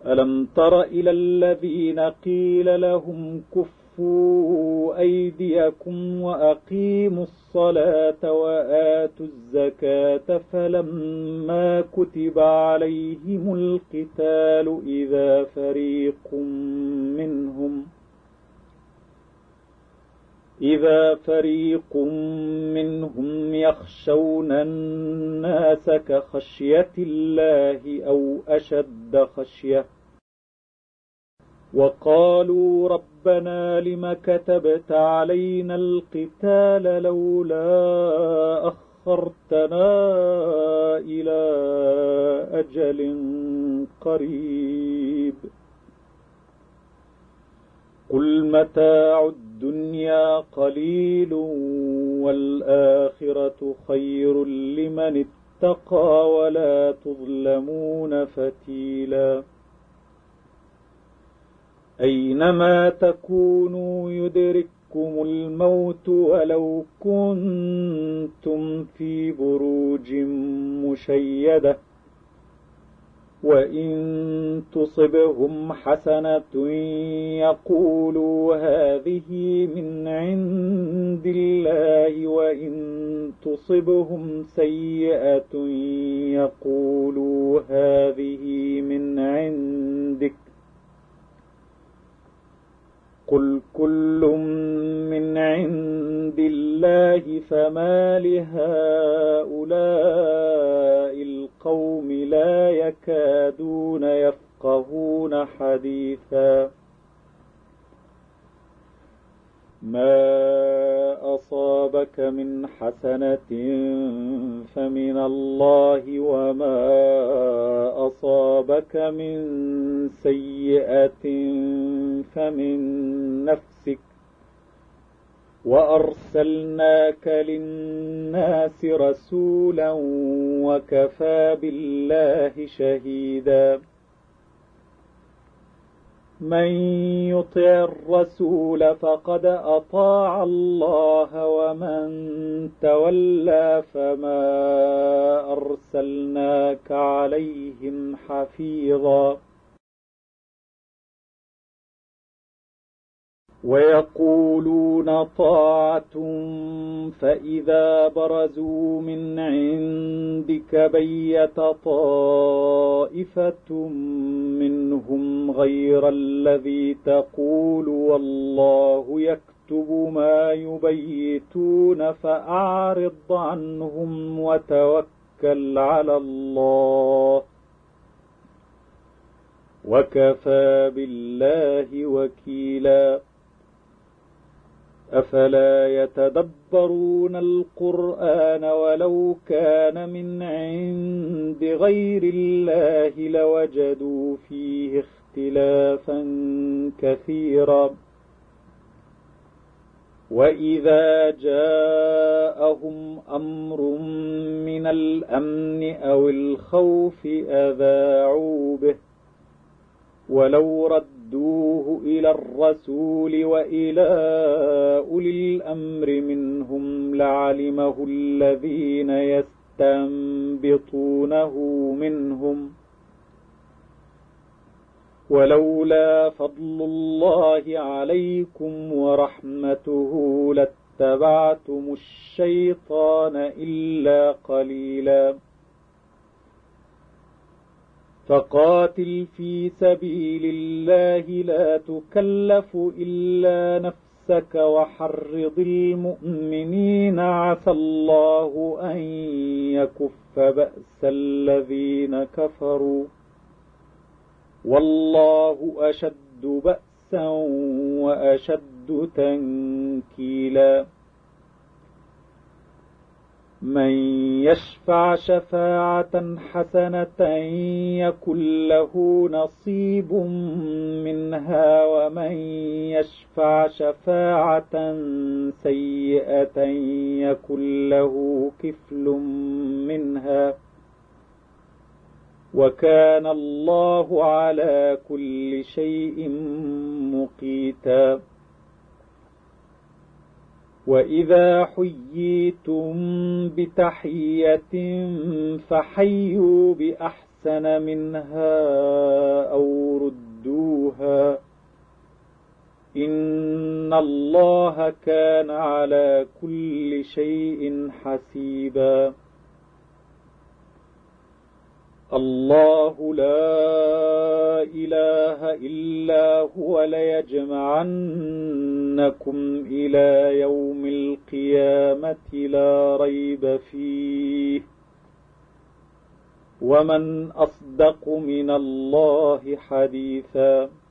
ألم تر إلى الذين قيل لهم كفوا أيديكم وأقيموا الصلاة وآتوا الزكاة فلما كتب عليهم القتال إذا فريق منهم يخشون الناس كخشية الله أو أشد خشية وقالوا ربنا لم كتبت علينا القتال لولا أخرتنا إلى أجل قريب قل متاع الدنيا قليل والآخرة خير لمن اتقى ولا تظلمون فتيلا أينما تكونوا يدرككم الموت ولو كنتم في بروج مشيدة وإن تصبهم حسنة يقولوا هذه من عند الله وإن تصبهم سيئة يقولوا هذه من عندك قل كل من عند الله فما لهؤلاء القوم لا يكادون يفقهون حديثا ما أصابك من حسنة فمن الله وما أصابك من سيئة فمن نفسك وأرسلناك للناس رسولا وكفى بالله شهيدا من يطع الرسول فقد أطاع الله ومن تولى فما أرسلناك عليهم حفيظا ويقولون طاعة فإذا برزوا من عندك بيت طائفة منهم غير الذي تقول والله يكتب ما يبيتون فأعرض عنهم وتوكل على الله وكفى بالله وكيلا أفلا يتدبرون القرآن ولو كان من عند غير الله لوجدوا فيه اختلافا كثيرا وإذا جاءهم أمر من الأمن أو الخوف أذاعوا به ولو ردوه إلى الرسول وإلى أولي الأمر منهم لعلمه الذين يستنبطونه منهم ولولا فضل الله عليكم ورحمته لاتبعتم الشيطان إلا قليلا فقاتل في سبيل الله لا تكلف إلا نفسك وحرض المؤمنين عسى الله أن يكف بأس الذين كفروا والله أشد بأسا وأشد تنكيلا من يشفع شفاعة حسنة يكن له نصيب منها ومن يشفع شفاعة سيئة يكن له كفل منها وكان الله على كل شيء مقيتا وإذا حييتم بتحية فحيوا بأحسن منها أو إن الله كان على كل شيء حسيبا. الله لا إله إلا هو ليجمعنكم إلى يوم القيامة لا ريب فيه ومن أصدق من الله حديثا.